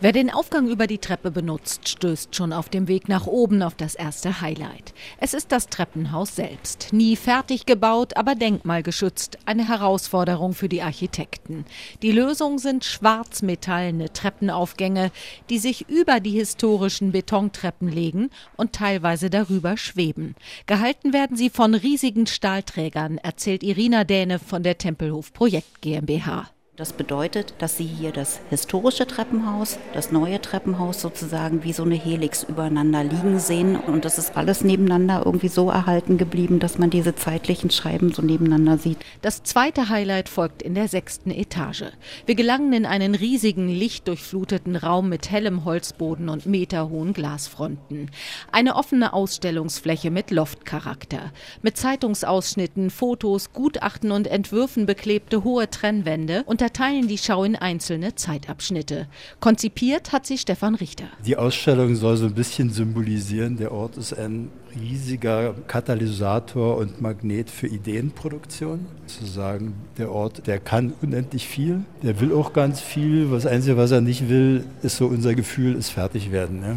Wer den Aufgang über die Treppe benutzt, stößt schon auf dem Weg nach oben auf das erste Highlight. Es ist das Treppenhaus selbst. Nie fertig gebaut, aber denkmalgeschützt. Eine Herausforderung für die Architekten. Die Lösung sind schwarzmetallene Treppenaufgänge, die sich über die historischen Betontreppen legen und teilweise darüber schweben. Gehalten werden sie von riesigen Stahlträgern, erzählt Irina Däne von der Tempelhof Projekt GmbH. Das bedeutet, dass Sie hier das historische Treppenhaus, das neue Treppenhaus sozusagen wie so eine Helix übereinander liegen sehen. Und das ist alles nebeneinander irgendwie so erhalten geblieben, dass man diese zeitlichen Scheiben so nebeneinander sieht. Das zweite Highlight folgt in der 6. Etage. Wir gelangen in einen riesigen, lichtdurchfluteten Raum mit hellem Holzboden und meterhohen Glasfronten. Eine offene Ausstellungsfläche mit Loftcharakter. Mit Zeitungsausschnitten, Fotos, Gutachten und Entwürfen beklebte hohe Trennwände unterteilen die Schau in einzelne Zeitabschnitte. Konzipiert hat sie Stefan Richter. Die Ausstellung soll so ein bisschen symbolisieren, der Ort ist ein riesiger Katalysator und Magnet für Ideenproduktion. Sozusagen der Ort, der kann unendlich viel, der will auch ganz viel. Das Einzige, was er nicht will, ist so unser Gefühl, ist fertig werden. Ne?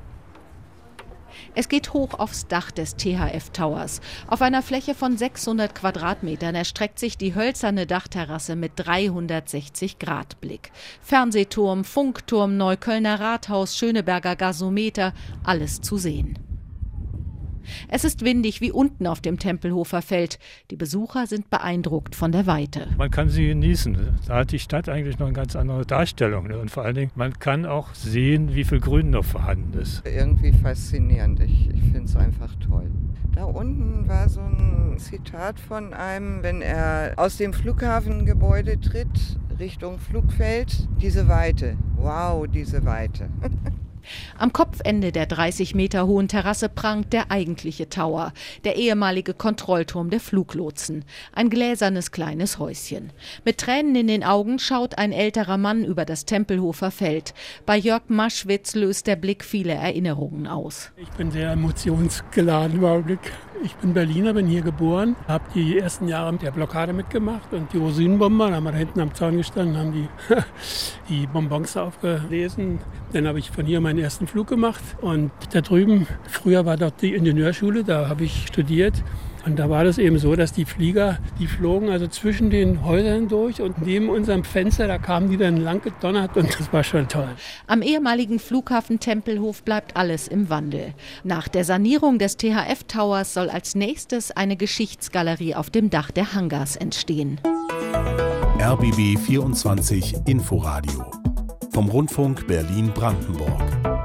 Es geht hoch aufs Dach des THF Towers. Auf einer Fläche von 600 Quadratmetern erstreckt sich die hölzerne Dachterrasse mit 360-Grad-Blick. Fernsehturm, Funkturm, Neuköllner Rathaus, Schöneberger Gasometer, alles zu sehen. Es ist windig wie unten auf dem Tempelhofer Feld. Die Besucher sind beeindruckt von der Weite. Man kann sie genießen. Da hat die Stadt eigentlich noch eine ganz andere Darstellung. Und vor allen Dingen, man kann auch sehen, wie viel Grün noch vorhanden ist. Irgendwie faszinierend. Ich finde es einfach toll. Da unten war so ein Zitat von einem, wenn er aus dem Flughafengebäude tritt, Richtung Flugfeld, diese Weite. Wow, diese Weite. Am Kopfende der 30 Meter hohen Terrasse prangt der eigentliche Tower, der ehemalige Kontrollturm der Fluglotsen. Ein gläsernes kleines Häuschen. Mit Tränen in den Augen schaut ein älterer Mann über das Tempelhofer Feld. Bei Jörg Maschwitz löst der Blick viele Erinnerungen aus. Ich bin sehr emotionsgeladen im Augenblick. Ich bin Berliner, bin hier geboren, habe die ersten Jahre der Blockade mitgemacht und die Rosinenbomber, da haben wir da hinten am Zaun gestanden, haben die Bonbons aufgelesen. Dann habe ich von hier meinen ersten Flug gemacht und da drüben, früher war dort die Ingenieurschule, da habe ich studiert. Und da war das eben so, dass die Flieger, die flogen also zwischen den Häusern durch und neben unserem Fenster, da kamen die dann lang gedonnert und das war schon toll. Am ehemaligen Flughafen Tempelhof bleibt alles im Wandel. Nach der Sanierung des THF Towers soll als nächstes eine Geschichtsgalerie auf dem Dach der Hangars entstehen. RBB 24 Inforadio vom Rundfunk Berlin-Brandenburg.